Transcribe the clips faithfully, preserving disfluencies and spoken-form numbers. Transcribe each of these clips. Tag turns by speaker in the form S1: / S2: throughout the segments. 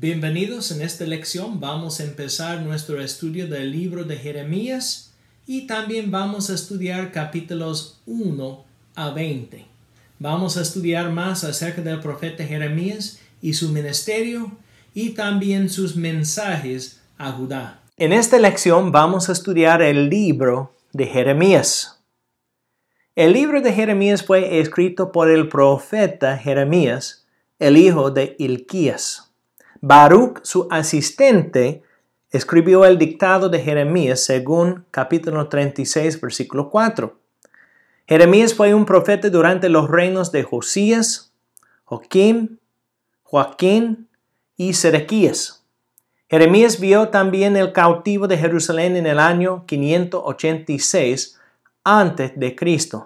S1: Bienvenidos. En esta lección vamos a empezar nuestro estudio del libro de Jeremías y también vamos a estudiar capítulos uno a veinte. Vamos a estudiar más acerca del profeta Jeremías y su ministerio y también sus mensajes a Judá. En esta lección vamos a estudiar el libro de Jeremías. El libro de Jeremías fue escrito por el profeta Jeremías, el hijo de Hilquías. Baruch, su asistente, escribió el dictado de Jeremías según capítulo treinta y seis, versículo cuatro. Jeremías fue un profeta durante los reinos de Josías, Joaquim, Joaquín y Sedequías. Jeremías vio también el cautivo de Jerusalén en el año quinientos ochenta y seis antes de Cristo.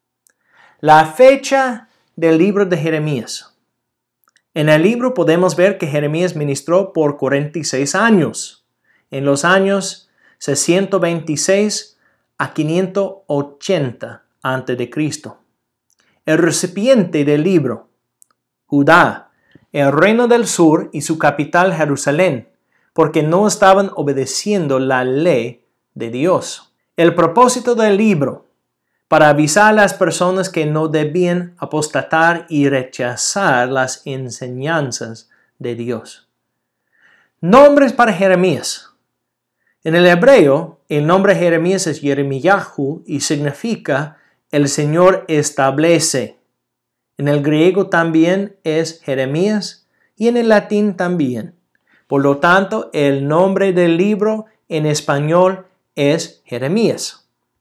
S1: La fecha del libro de Jeremías. En el libro podemos ver que Jeremías ministró por cuarenta y seis años, en los años seiscientos veintiséis a quinientos ochenta antes de Cristo. El recipiente del libro, Judá, el reino del sur y su capital Jerusalén, porque no estaban obedeciendo la ley de Dios. El propósito del libro, para avisar a las personas que no debían apostatar y rechazar las enseñanzas de Dios. Nombres para Jeremías. En el hebreo, el nombre Jeremías es Jeremiyahu y significa el Señor establece. En el griego también es Jeremías y en el latín también. Por lo tanto, el nombre del libro en español es Jeremías.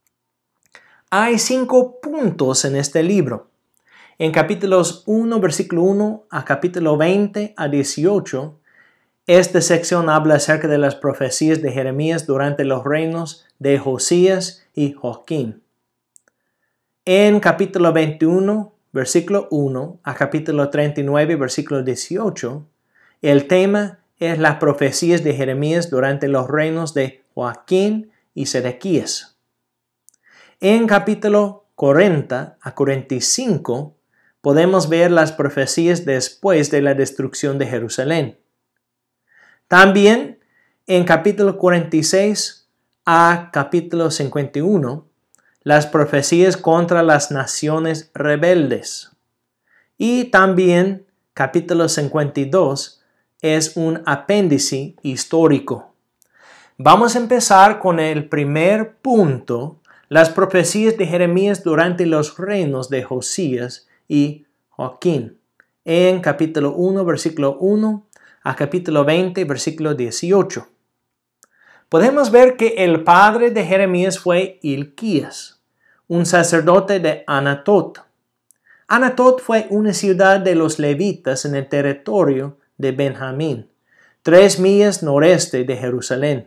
S1: Hay cinco puntos en este libro. En capítulos uno, versículo uno a capítulo veinte a dieciocho, esta sección habla acerca de las profecías de Jeremías durante los reinos de Josías y Joaquín. En capítulo veintiuno, versículo uno a capítulo treinta y nueve, versículo dieciocho, el tema es las profecías de Jeremías durante los reinos de Joaquín y Sedequías. En capítulo cuarenta a cuarenta y cinco podemos ver las profecías después de la destrucción de Jerusalén. También en capítulo cuarenta y seis a capítulo cincuenta y uno, las profecías contra las naciones rebeldes. Y también capítulo cincuenta y dos es un apéndice histórico. Vamos a empezar con el primer punto. Las profecías de Jeremías durante los reinos de Josías y Joaquín, en capítulo uno, versículo uno a capítulo veinte, versículo dieciocho. Podemos ver que el padre de Jeremías fue Hilquías, un sacerdote de Anatot. Anatot fue una ciudad de los levitas en el territorio de Benjamín, tres millas noreste de Jerusalén.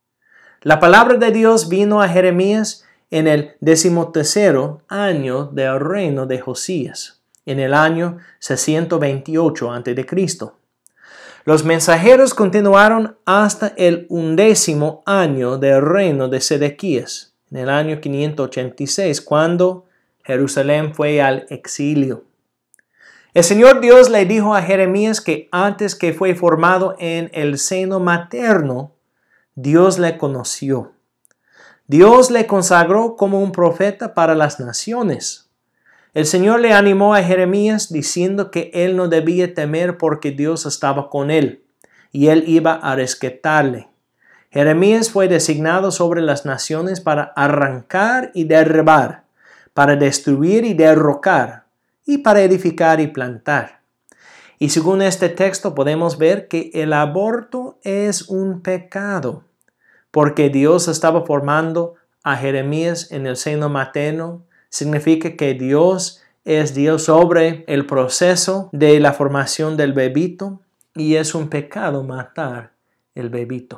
S1: La palabra de Dios vino a Jeremías en el decimotercero año del reino de Josías, en el año seiscientos veintiocho antes de Cristo. Los mensajeros continuaron hasta el undécimo año del reino de Sedequías, en el año quinientos ochenta y seis, cuando Jerusalén fue al exilio. El Señor Dios le dijo a Jeremías que antes que fue formado en el seno materno, Dios le conoció. Dios le consagró como un profeta para las naciones. El Señor le animó a Jeremías diciendo que él no debía temer porque Dios estaba con él y él iba a rescatarle. Jeremías fue designado sobre las naciones para arrancar y derribar, para destruir y derrocar, y para edificar y plantar. Y según este texto podemos ver que el aborto es un pecado, porque Dios estaba formando a Jeremías en el seno materno. Significa que Dios es Dios sobre el proceso de la formación del bebito y es un pecado matar el bebito.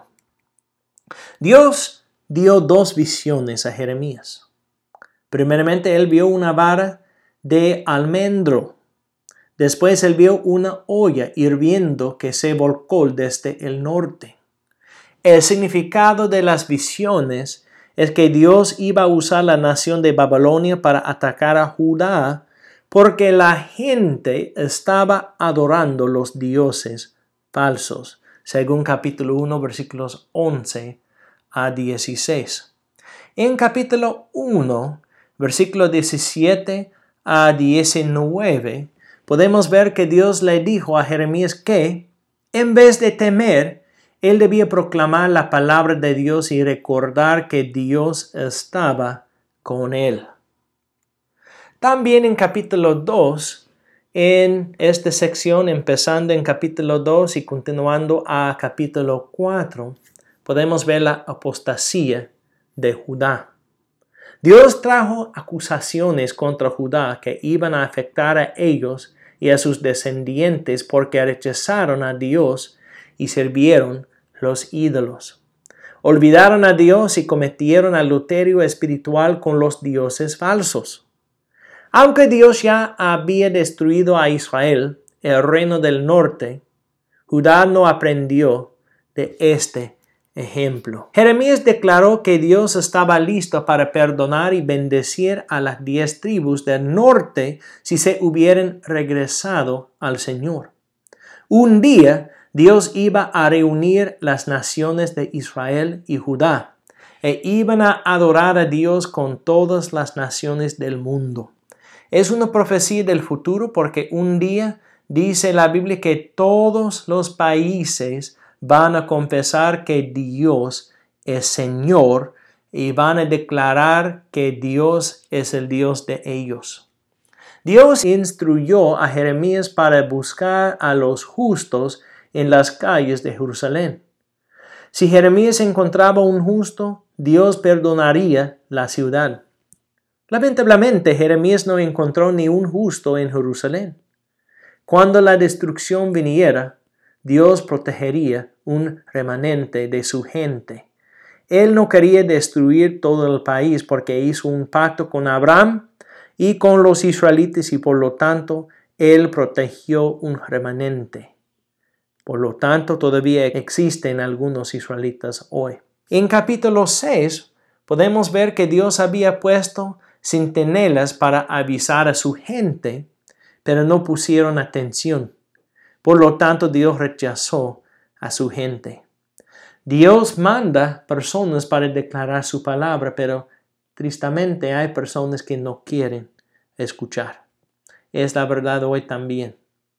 S1: Dios dio dos visiones a Jeremías. Primeramente, él vio una vara de almendro. Después, él vio una olla hirviendo que se volcó desde el norte. El significado de las visiones es que Dios iba a usar la nación de Babilonia para atacar a Judá porque la gente estaba adorando los dioses falsos, según capítulo uno, versículos once a dieciséis. En capítulo uno, versículos diecisiete a diecinueve, podemos ver que Dios le dijo a Jeremías que, en vez de temer, él debía proclamar la palabra de Dios y recordar que Dios estaba con él. También en capítulo dos, en esta sección, empezando en capítulo dos y continuando a capítulo cuatro, podemos ver la apostasía de Judá. Dios trajo acusaciones contra Judá que iban a afectar a ellos y a sus descendientes porque rechazaron a Dios y sirvieron los ídolos. Olvidaron a Dios y cometieron adulterio espiritual con los dioses falsos. Aunque Dios ya había destruido a Israel, el reino del norte, Judá no aprendió de este ejemplo. Jeremías declaró que Dios estaba listo para perdonar y bendecir a las diez tribus del norte si se hubieran regresado al Señor. Un día, Dios iba a reunir las naciones de Israel y Judá e iban a adorar a Dios con todas las naciones del mundo. Es una profecía del futuro porque un día dice la Biblia que todos los países van a confesar que Dios es Señor y van a declarar que Dios es el Dios de ellos. Dios instruyó a Jeremías para buscar a los justos en las calles de Jerusalén. Si Jeremías encontraba un justo, Dios perdonaría la ciudad. Lamentablemente, Jeremías no encontró ni un justo en Jerusalén. Cuando la destrucción viniera, Dios protegería un remanente de su gente. Él no quería destruir todo el país porque hizo un pacto con Abraham y con los israelitas y por lo tanto, Él protegió un remanente. Por lo tanto, todavía existen algunos israelitas hoy. En capítulo seis, podemos ver que Dios había puesto centinelas para avisar a su gente, pero no pusieron atención. Por lo tanto, Dios rechazó a su gente. Dios manda personas para declarar su palabra, pero tristemente hay personas que no quieren escuchar. Es la verdad hoy también.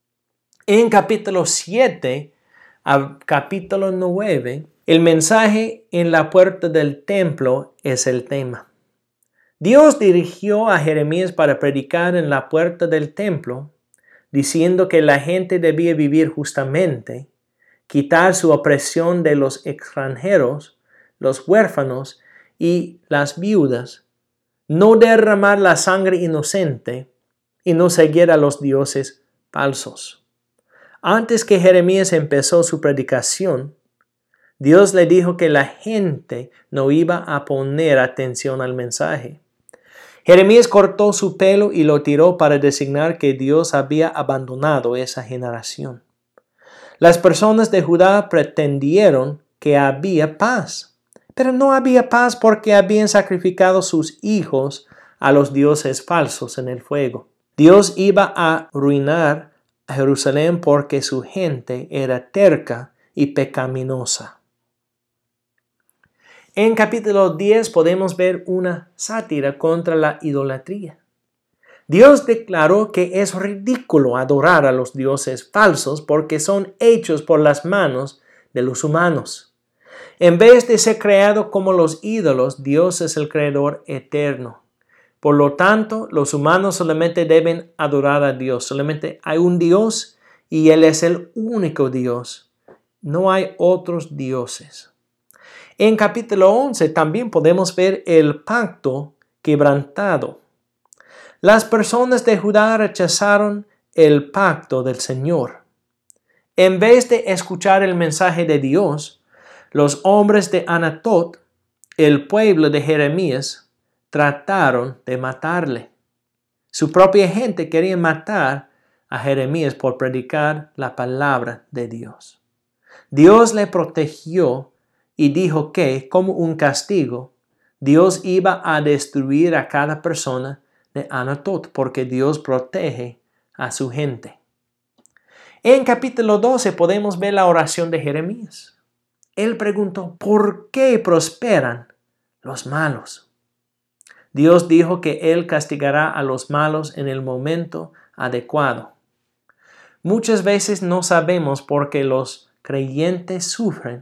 S1: En capítulo siete a capítulo nueve, el mensaje en la puerta del templo es el tema. Dios dirigió a Jeremías para predicar en la puerta del templo, diciendo que la gente debía vivir justamente, quitar su opresión de los extranjeros, los huérfanos y las viudas, no derramar la sangre inocente y no seguir a los dioses falsos. Antes que Jeremías empezó su predicación, Dios le dijo que la gente no iba a poner atención al mensaje. Jeremías cortó su pelo y lo tiró para designar que Dios había abandonado esa generación. Las personas de Judá pretendieron que había paz, pero no había paz porque habían sacrificado sus hijos a los dioses falsos en el fuego. Dios iba a arruinar a Jerusalén porque su gente era terca y pecaminosa. En capítulo diez podemos ver una sátira contra la idolatría. Dios declaró que es ridículo adorar a los dioses falsos porque son hechos por las manos de los humanos. En vez de ser creado como los ídolos, Dios es el creador eterno. Por lo tanto, los humanos solamente deben adorar a Dios. Solamente hay un Dios y Él es el único Dios. No hay otros dioses. En capítulo once también podemos ver el pacto quebrantado. Las personas de Judá rechazaron el pacto del Señor. En vez de escuchar el mensaje de Dios, los hombres de Anatot, el pueblo de Jeremías, trataron de matarle. Su propia gente quería matar a Jeremías por predicar la palabra de Dios. Dios le protegió y dijo que, como un castigo, Dios iba a destruir a cada persona de Anatot porque Dios protege a su gente. En capítulo doce podemos ver la oración de Jeremías. Él preguntó, ¿por qué prosperan los malos? Dios dijo que Él castigará a los malos en el momento adecuado. Muchas veces no sabemos por qué los creyentes sufren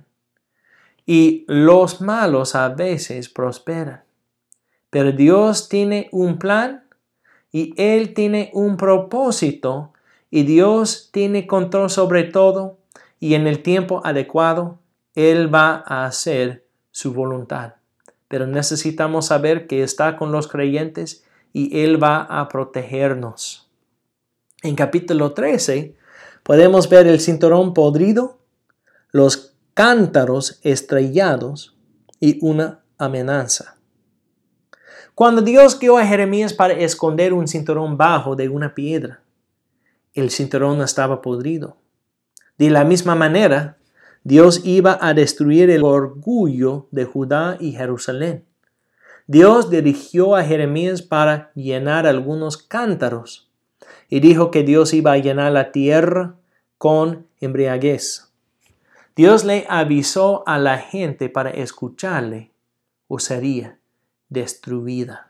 S1: y los malos a veces prosperan. Pero Dios tiene un plan y Él tiene un propósito y Dios tiene control sobre todo y en el tiempo adecuado Él va a hacer su voluntad. Pero necesitamos saber que está con los creyentes y Él va a protegernos. En capítulo trece podemos ver el cinturón podrido, los cántaros estrellados y una amenaza. Cuando Dios guió a Jeremías para esconder un cinturón bajo de una piedra, el cinturón estaba podrido. De la misma manera, Dios iba a destruir el orgullo de Judá y Jerusalén. Dios dirigió a Jeremías para llenar algunos cántaros y dijo que Dios iba a llenar la tierra con embriaguez. Dios le avisó a la gente para escucharle o sería destruida.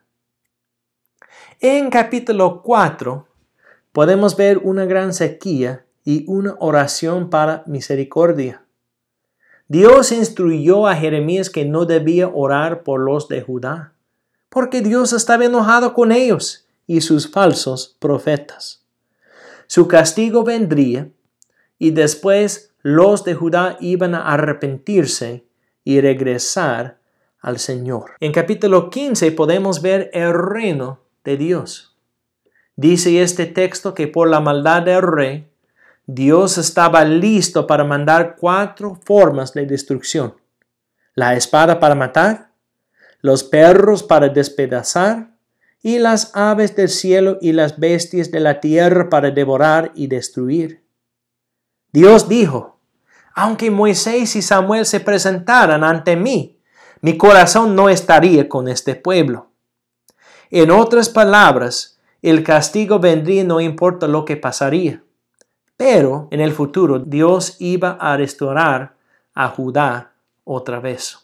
S1: En capítulo cuatro podemos ver una gran sequía y una oración para misericordia. Dios instruyó a Jeremías que no debía orar por los de Judá, porque Dios estaba enojado con ellos y sus falsos profetas. Su castigo vendría y después los de Judá iban a arrepentirse y regresar al Señor. En capítulo quince podemos ver el reino de Dios. Dice este texto que por la maldad del rey, Dios estaba listo para mandar cuatro formas de destrucción: la espada para matar, los perros para despedazar, y las aves del cielo y las bestias de la tierra para devorar y destruir. Dios dijo, aunque Moisés y Samuel se presentaran ante mí, mi corazón no estaría con este pueblo. En otras palabras, el castigo vendría no importa lo que pasaría. Pero en el futuro Dios iba a restaurar a Judá otra vez.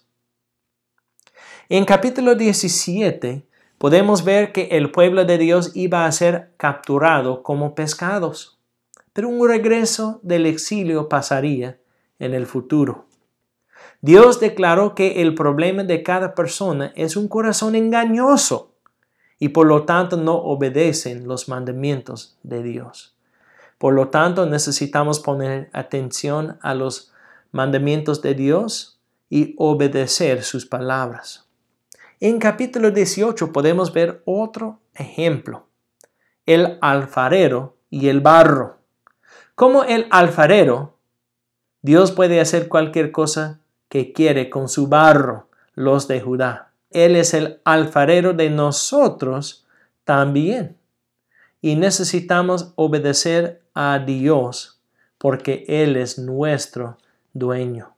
S1: En capítulo diecisiete podemos ver que el pueblo de Dios iba a ser capturado como pescados, pero un regreso del exilio pasaría en el futuro. Dios declaró que el problema de cada persona es un corazón engañoso y por lo tanto no obedecen los mandamientos de Dios. Por lo tanto, necesitamos poner atención a los mandamientos de Dios y obedecer sus palabras. En capítulo dieciocho podemos ver otro ejemplo: el alfarero y el barro. Como el alfarero, Dios puede hacer cualquier cosa que quiere con su barro, los de Judá. Él es el alfarero de nosotros también. Y necesitamos obedecer a Dios porque Él es nuestro dueño.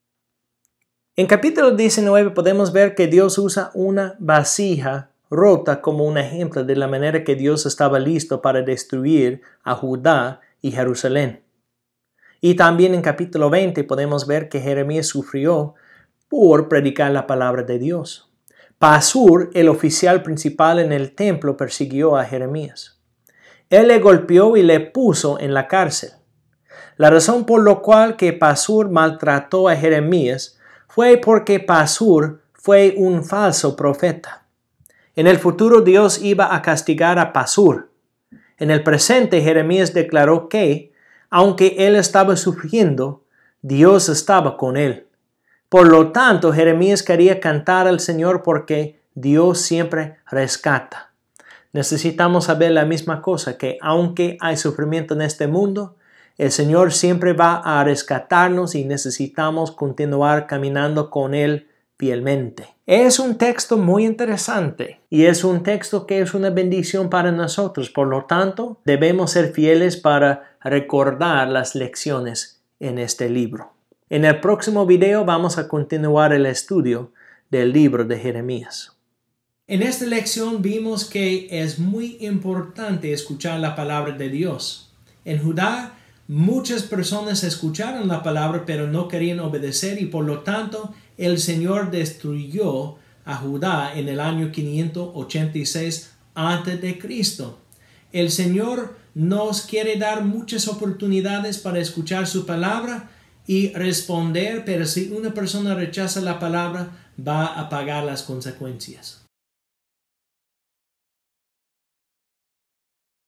S1: En capítulo diecinueve podemos ver que Dios usa una vasija rota como un ejemplo de la manera que Dios estaba listo para destruir a Judá y Jerusalén. Y también en capítulo veinte podemos ver que Jeremías sufrió por predicar la palabra de Dios. Pasur, el oficial principal en el templo, persiguió a Jeremías. Él le golpeó y le puso en la cárcel. La razón por la cual que Pasur maltrató a Jeremías fue porque Pasur fue un falso profeta. En el futuro Dios iba a castigar a Pasur. En el presente Jeremías declaró que, aunque él estaba sufriendo, Dios estaba con él. Por lo tanto, Jeremías quería cantar al Señor porque Dios siempre rescata. Necesitamos saber la misma cosa, que aunque hay sufrimiento en este mundo, el Señor siempre va a rescatarnos y necesitamos continuar caminando con Él fielmente. Es un texto muy interesante y es un texto que es una bendición para nosotros. Por lo tanto, debemos ser fieles para recordar las lecciones en este libro. En el próximo video vamos a continuar el estudio del libro de Jeremías. En esta lección vimos que es muy importante escuchar la palabra de Dios. En Judá Muchas personas escucharon la palabra pero no querían obedecer y por lo tanto el Señor destruyó a Judá en el año quinientos ochenta y seis antes de Cristo. El Señor nos quiere dar muchas oportunidades para escuchar su palabra y responder, pero si una persona rechaza la palabra, va a pagar las consecuencias.